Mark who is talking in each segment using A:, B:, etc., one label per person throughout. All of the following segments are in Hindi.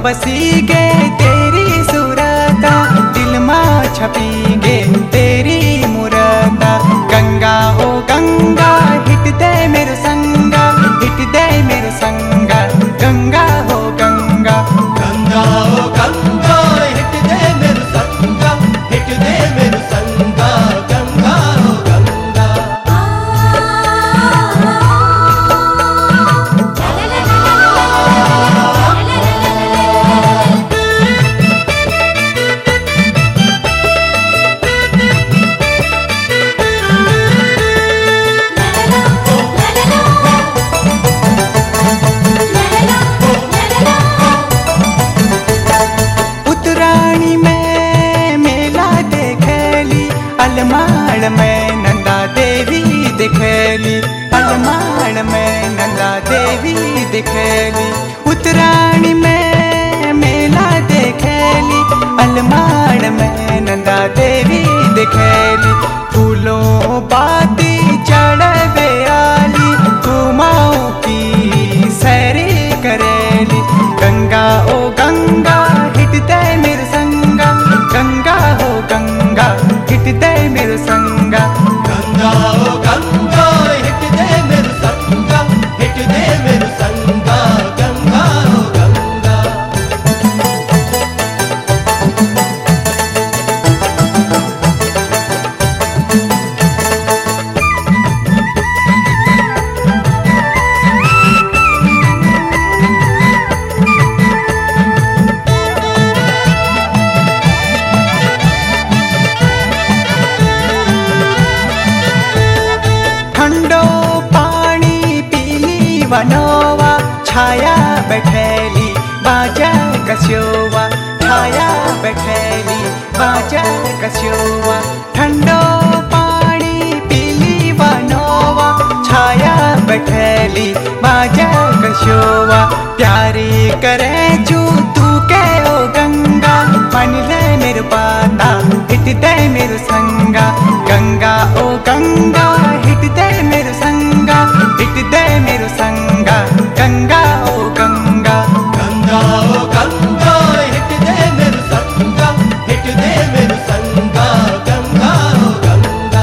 A: बसीगे तेरी सूरता, दिल मां छपीगे तेरी मूरता। गंगा ओ गंगा हिट दे मेरे संगा, हिट दे मेरे संगा, गंगा हो गंगा।
B: गंगा ओ गंगा हिट दे मेरे संगा, हिट दे मेरे संगा, गंगा हो गंगा।
A: अलमाड़ में नंदा देवी दिखेली, अलमाड़ में नंदा देवी दिखेली। उत्तरायणी में मेला देखेली, अलमाड़ में नंदा देवी दिखेली। फूलों बाती चढ़े आली, कुमाऊं की सैरी करेली। गंगा ओ गंगा हिट दे मेरे संगा, गंगा हो गंगा हिट दे मेरे संगा।
B: गंगा ओ गंगा हिट दे मेरे संगा, हिट दे मेरे संगा, गंगा हो गंगा।
A: वनोवा छाया बैठेली बाजा कस्योवा, छाया बैठेली बाजा कस्योवा। ठंडो पानी पीली वनोवा, छाया बैठेली बाजा कस्योवा। प्यारी करे जू तू के ओ गंगा, मान ले मेरे पाता हिट दे मेरे संगा। गंगा ओ गंगा हिट दे मेरे संगा, हिट दे मेरे संगा, गंगा ओ गंगा।
B: गंगा ओ गंगा हिट दे मेरे संगा, हिट दे मेरे संगा, गंगा हो गंगा।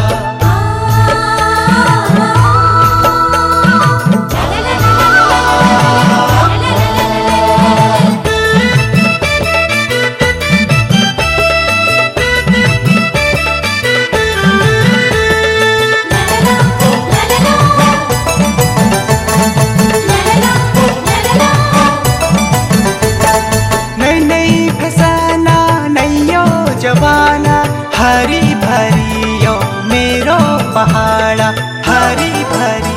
A: जवाना हरी भरी यो मेरो पहाड़ा, हरी भरी